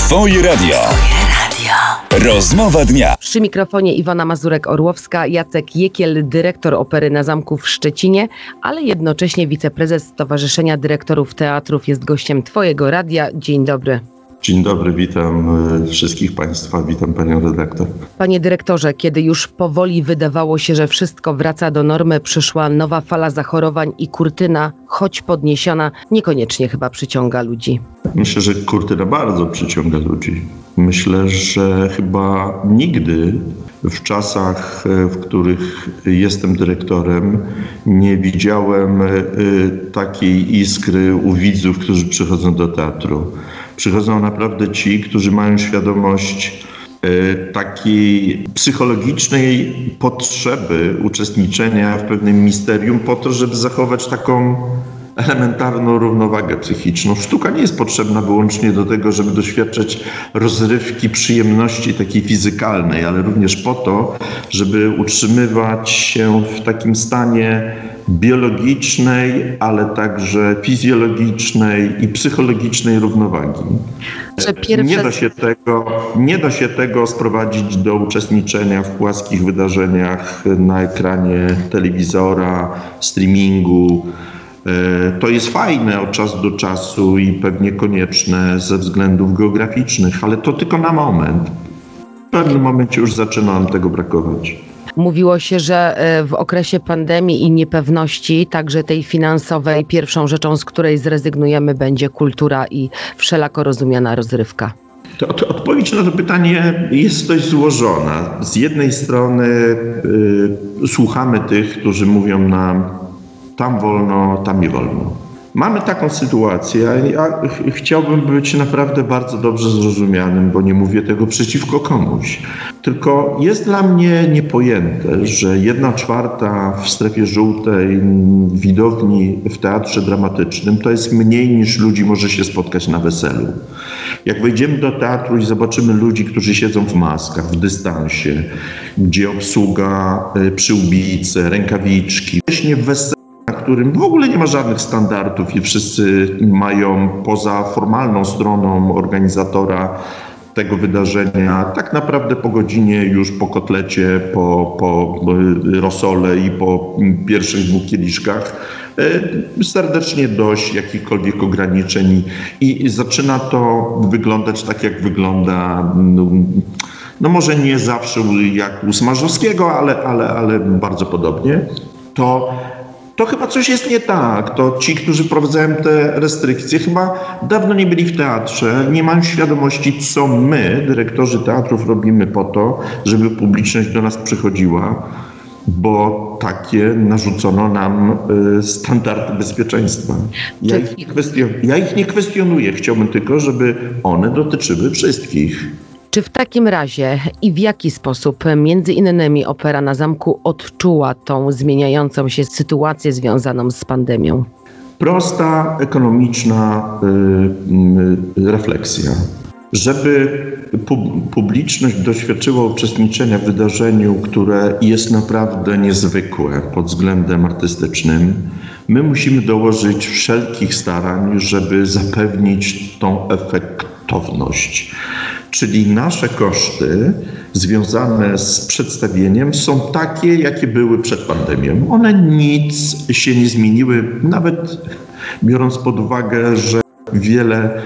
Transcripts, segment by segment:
Twoje radio. Rozmowa dnia. Przy mikrofonie Iwona Mazurek-Orłowska, Jacek Jekiel, dyrektor Opery na Zamku w Szczecinie, ale jednocześnie wiceprezes Stowarzyszenia Dyrektorów Teatrów jest gościem Twojego radia. Dzień dobry. Dzień dobry, witam wszystkich Państwa, witam Panią redaktor. Panie dyrektorze, kiedy już powoli wydawało się, że wszystko wraca do normy, przyszła nowa fala zachorowań i kurtyna, choć podniesiona, niekoniecznie chyba przyciąga ludzi. Myślę, że kurtyna bardzo przyciąga ludzi. Myślę, że chyba nigdy w czasach, w których jestem dyrektorem, nie widziałem takiej iskry u widzów, którzy przychodzą do teatru. Przychodzą naprawdę ci, którzy mają świadomość takiej psychologicznej potrzeby uczestniczenia w pewnym misterium po to, żeby zachować taką elementarną równowagę psychiczną. Sztuka nie jest potrzebna wyłącznie do tego, żeby doświadczać rozrywki, przyjemności takiej fizykalnej, ale również po to, żeby utrzymywać się w takim stanie biologicznej, ale także fizjologicznej i psychologicznej równowagi. Nie da się tego sprowadzić do uczestniczenia w płaskich wydarzeniach na ekranie telewizora, streamingu. To jest fajne od czasu do czasu i pewnie konieczne ze względów geograficznych, ale to tylko na moment. W pewnym momencie już zaczyna nam tego brakować. Mówiło się, że w okresie pandemii i niepewności, także tej finansowej, pierwszą rzeczą, z której zrezygnujemy, będzie kultura i wszelako rozumiana rozrywka. Odpowiedź na to pytanie jest dość złożona. Z jednej strony słuchamy tych, którzy mówią nam, tam wolno, tam nie wolno. Mamy taką sytuację, ja chciałbym być naprawdę bardzo dobrze zrozumianym, bo nie mówię tego przeciwko komuś. Tylko jest dla mnie niepojęte, że 1/4 w strefie żółtej widowni w teatrze dramatycznym to jest mniej niż ludzi może się spotkać na weselu. Jak wejdziemy do teatru i zobaczymy ludzi, którzy siedzą w maskach, w dystansie, gdzie obsługa przyłbice, rękawiczki, właśnie w weselu, na którym w ogóle nie ma żadnych standardów i wszyscy mają poza formalną stroną organizatora tego wydarzenia, tak naprawdę po godzinie już po kotlecie, po rosole i po pierwszych 2 kieliszkach serdecznie dość jakichkolwiek ograniczeń i zaczyna to wyglądać tak, jak wygląda, no może nie zawsze jak u Smarzowskiego, ale bardzo podobnie. To chyba coś jest nie tak. To ci, którzy wprowadzają te restrykcje, chyba dawno nie byli w teatrze, nie mają świadomości, co my, dyrektorzy teatrów, robimy po to, żeby publiczność do nas przychodziła, bo takie narzucono nam standardy bezpieczeństwa. Ja ich nie kwestionuję, chciałbym tylko, żeby one dotyczyły wszystkich. Czy w takim razie i w jaki sposób między innymi Opera na Zamku odczuła tą zmieniającą się sytuację związaną z pandemią? Prosta, ekonomiczna refleksja. Żeby publiczność doświadczyła uczestniczenia w wydarzeniu, które jest naprawdę niezwykłe pod względem artystycznym, my musimy dołożyć wszelkich starań, żeby zapewnić tą efektowność. Czyli nasze koszty związane z przedstawieniem są takie, jakie były przed pandemią. One nic się nie zmieniły, nawet biorąc pod uwagę, że wiele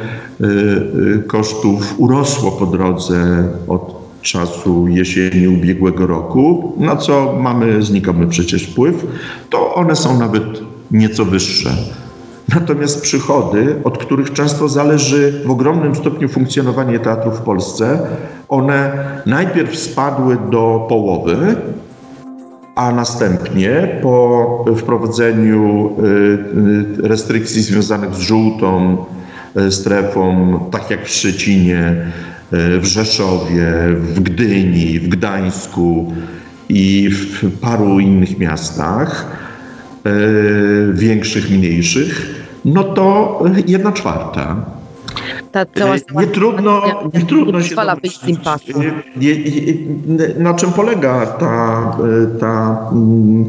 kosztów urosło po drodze od czasu jesieni ubiegłego roku, na co mamy znikomy przecież wpływ, to one są nawet nieco wyższe. Natomiast przychody, od których często zależy w ogromnym stopniu funkcjonowanie teatru w Polsce, one najpierw spadły do połowy, a następnie po wprowadzeniu restrykcji związanych z żółtą strefą, tak jak w Szczecinie, w Rzeszowie, w Gdyni, w Gdańsku i w paru innych miastach, większych, mniejszych, no to 1/4. Nie trudno się domyślić, na czym polega ta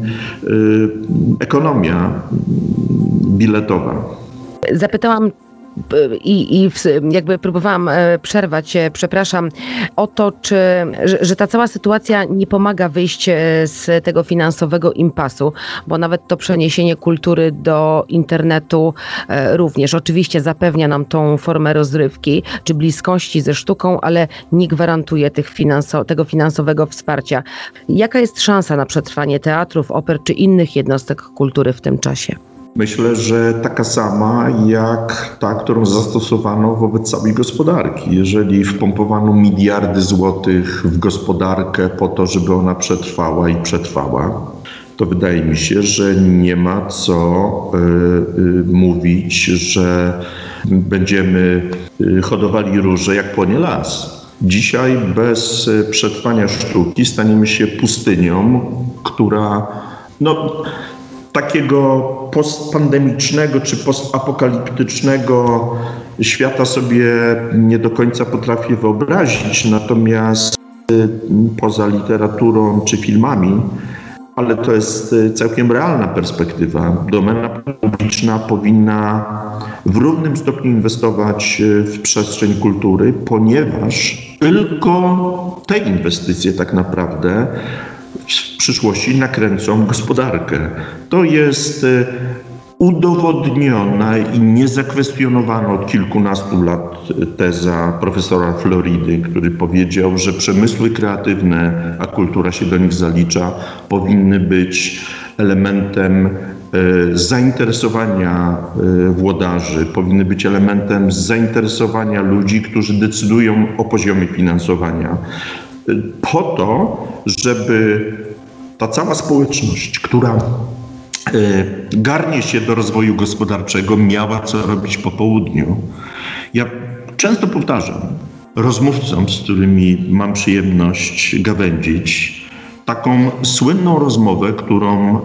ekonomia biletowa. Zapytałam jakby próbowałam przerwać, przepraszam, o to, że ta cała sytuacja nie pomaga wyjść z tego finansowego impasu, bo nawet to przeniesienie kultury do internetu również oczywiście zapewnia nam tą formę rozrywki czy bliskości ze sztuką, ale nie gwarantuje tego finansowego wsparcia. Jaka jest szansa na przetrwanie teatrów, oper czy innych jednostek kultury w tym czasie? Myślę, że taka sama jak ta, którą zastosowano wobec całej gospodarki. Jeżeli wpompowano miliardy złotych w gospodarkę po to, żeby ona przetrwała i przetrwała, to wydaje mi się, że nie ma co mówić, że będziemy hodowali róże jak płonie las. Dzisiaj bez przetrwania sztuki staniemy się pustynią, która takiego postpandemicznego czy postapokaliptycznego świata sobie nie do końca potrafię wyobrazić, natomiast poza literaturą czy filmami, ale to jest całkiem realna perspektywa. Domena publiczna powinna w równym stopniu inwestować w przestrzeń kultury, ponieważ tylko te inwestycje tak naprawdę w przyszłości nakręcą gospodarkę. To jest udowodniona i niezakwestionowana od kilkunastu lat teza profesora Floridy, który powiedział, że przemysły kreatywne, a kultura się do nich zalicza, powinny być elementem zainteresowania włodarzy, powinny być elementem zainteresowania ludzi, którzy decydują o poziomie finansowania. Po to, żeby ta cała społeczność, która garnie się do rozwoju gospodarczego, miała co robić po południu. Ja często powtarzam rozmówcom, z którymi mam przyjemność gawędzić, taką słynną rozmowę, którą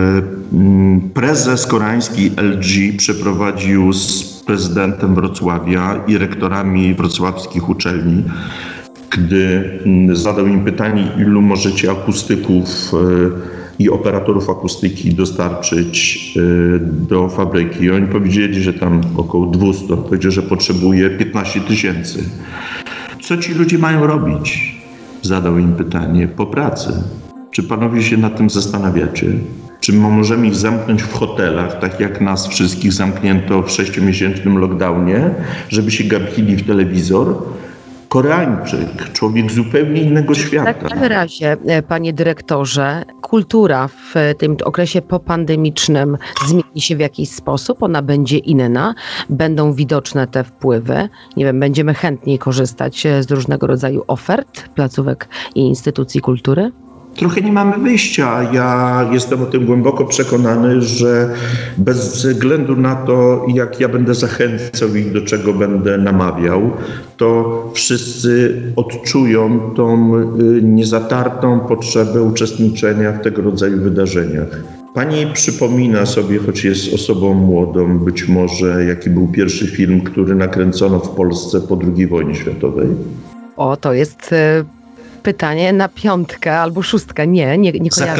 prezes koreański LG przeprowadził z prezydentem Wrocławia i rektorami wrocławskich uczelni, gdy zadał im pytanie, ilu możecie akustyków i operatorów akustyki dostarczyć do fabryki. Oni powiedzieli, że tam około 200. Powiedział, że potrzebuje 15 000. Co ci ludzie mają robić? Zadał im pytanie po pracy. Czy panowie się nad tym zastanawiacie? Czy możemy ich zamknąć w hotelach, tak jak nas wszystkich zamknięto w 6-miesięcznym lockdownie, żeby się gapili w telewizor? Koreańczyk, człowiek zupełnie innego świata. W takim razie, panie dyrektorze, kultura w tym okresie popandemicznym zmieni się w jakiś sposób? Ona będzie inna? Będą widoczne te wpływy? Nie wiem, będziemy chętniej korzystać z różnego rodzaju ofert, placówek i instytucji kultury? Trochę nie mamy wyjścia. Ja jestem o tym głęboko przekonany, że bez względu na to, jak ja będę zachęcał ich, do czego będę namawiał, to wszyscy odczują tą niezatartą potrzebę uczestniczenia w tego rodzaju wydarzeniach. Pani przypomina sobie, choć jest osobą młodą, być może jaki był pierwszy film, który nakręcono w Polsce po II wojnie światowej? O, to jest pytanie na 5 albo 6. Nie kojarzę.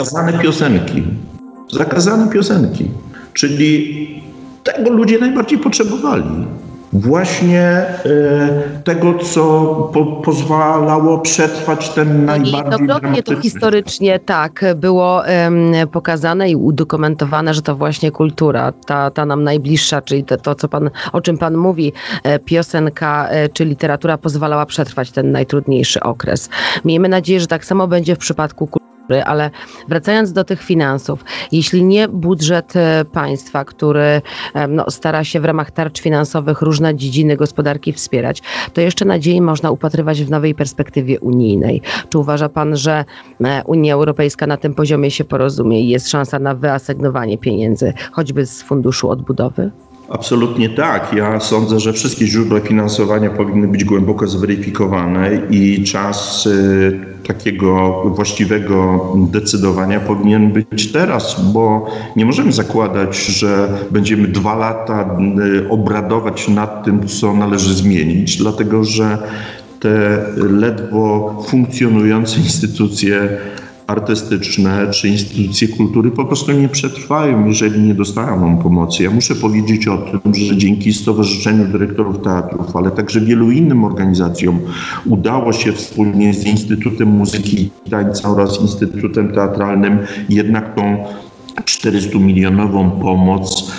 Zakazane piosenki. Czyli tego ludzie najbardziej potrzebowali. Właśnie tego, co pozwalało przetrwać ten najbardziej dramatyczny... To historycznie tak było pokazane i udokumentowane, że to właśnie kultura, ta nam najbliższa, czyli to o czym pan mówi, piosenka czy literatura pozwalała przetrwać ten najtrudniejszy okres. Miejmy nadzieję, że tak samo będzie w przypadku kultury. Ale wracając do tych finansów, jeśli nie budżet państwa, który stara się w ramach tarcz finansowych różne dziedziny gospodarki wspierać, to jeszcze nadziei można upatrywać w nowej perspektywie unijnej. Czy uważa pan, że Unia Europejska na tym poziomie się porozumie i jest szansa na wyasygnowanie pieniędzy, choćby z Funduszu Odbudowy? Absolutnie tak. Ja sądzę, że wszystkie źródła finansowania powinny być głęboko zweryfikowane i czas takiego właściwego decydowania powinien być teraz, bo nie możemy zakładać, że będziemy 2 lata obradować nad tym, co należy zmienić, dlatego że te ledwo funkcjonujące instytucje artystyczne czy instytucje kultury po prostu nie przetrwają, jeżeli nie dostaną pomocy. Ja muszę powiedzieć o tym, że dzięki Stowarzyszeniu Dyrektorów Teatrów, ale także wielu innym organizacjom udało się wspólnie z Instytutem Muzyki i Tańca oraz Instytutem Teatralnym jednak tą 400-milionową pomoc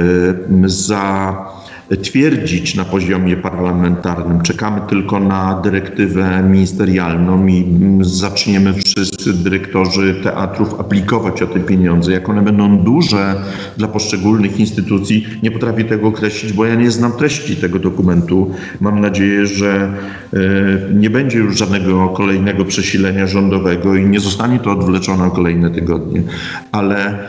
zatwierdzić na poziomie parlamentarnym. Czekamy tylko na dyrektywę ministerialną i zaczniemy wszyscy dyrektorzy teatrów aplikować o te pieniądze. Jak one będą duże dla poszczególnych instytucji, nie potrafię tego określić, bo ja nie znam treści tego dokumentu. Mam nadzieję, że nie będzie już żadnego kolejnego przesilenia rządowego i nie zostanie to odwleczone o kolejne tygodnie. Ale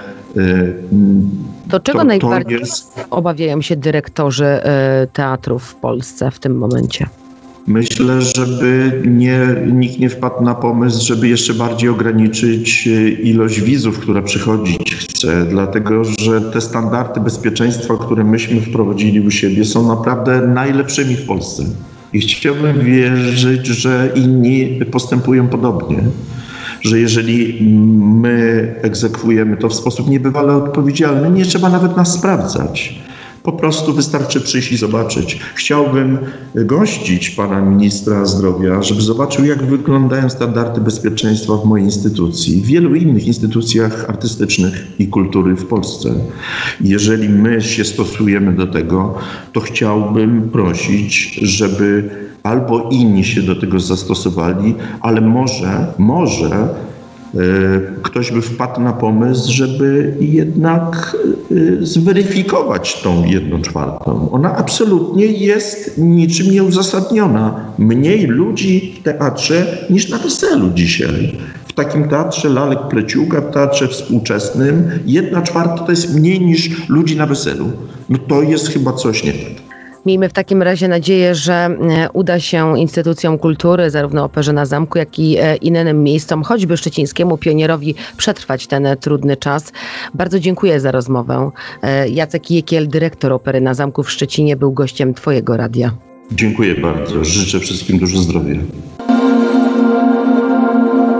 to czego najbardziej obawiają się dyrektorzy teatrów w Polsce w tym momencie? Myślę, żeby nikt nie wpadł na pomysł, żeby jeszcze bardziej ograniczyć ilość widzów, która przychodzić chce, dlatego że te standardy bezpieczeństwa, które myśmy wprowadzili u siebie, są naprawdę najlepszymi w Polsce. I chciałbym wierzyć, że inni postępują podobnie. Że jeżeli my egzekwujemy to w sposób niebywale odpowiedzialny, nie trzeba nawet nas sprawdzać. Po prostu wystarczy przyjść i zobaczyć. Chciałbym gościć pana ministra zdrowia, żeby zobaczył, jak wyglądają standardy bezpieczeństwa w mojej instytucji, w wielu innych instytucjach artystycznych i kultury w Polsce. Jeżeli my się stosujemy do tego, to chciałbym prosić, żeby albo inni się do tego zastosowali, ale może ktoś by wpadł na pomysł, żeby jednak zweryfikować tą 1/4. Ona absolutnie jest niczym nieuzasadniona. Mniej ludzi w teatrze niż na weselu dzisiaj. W takim teatrze lalek Pleciuga, w teatrze współczesnym 1/4 to jest mniej niż ludzi na weselu. No to jest chyba coś nie tak. Miejmy w takim razie nadzieję, że uda się instytucjom kultury, zarówno Operze na Zamku, jak i innym miejscom, choćby szczecińskiemu Pionierowi, przetrwać ten trudny czas. Bardzo dziękuję za rozmowę. Jacek Jekiel, dyrektor Opery na Zamku w Szczecinie, był gościem Twojego radia. Dziękuję bardzo. Życzę wszystkim dużo zdrowia.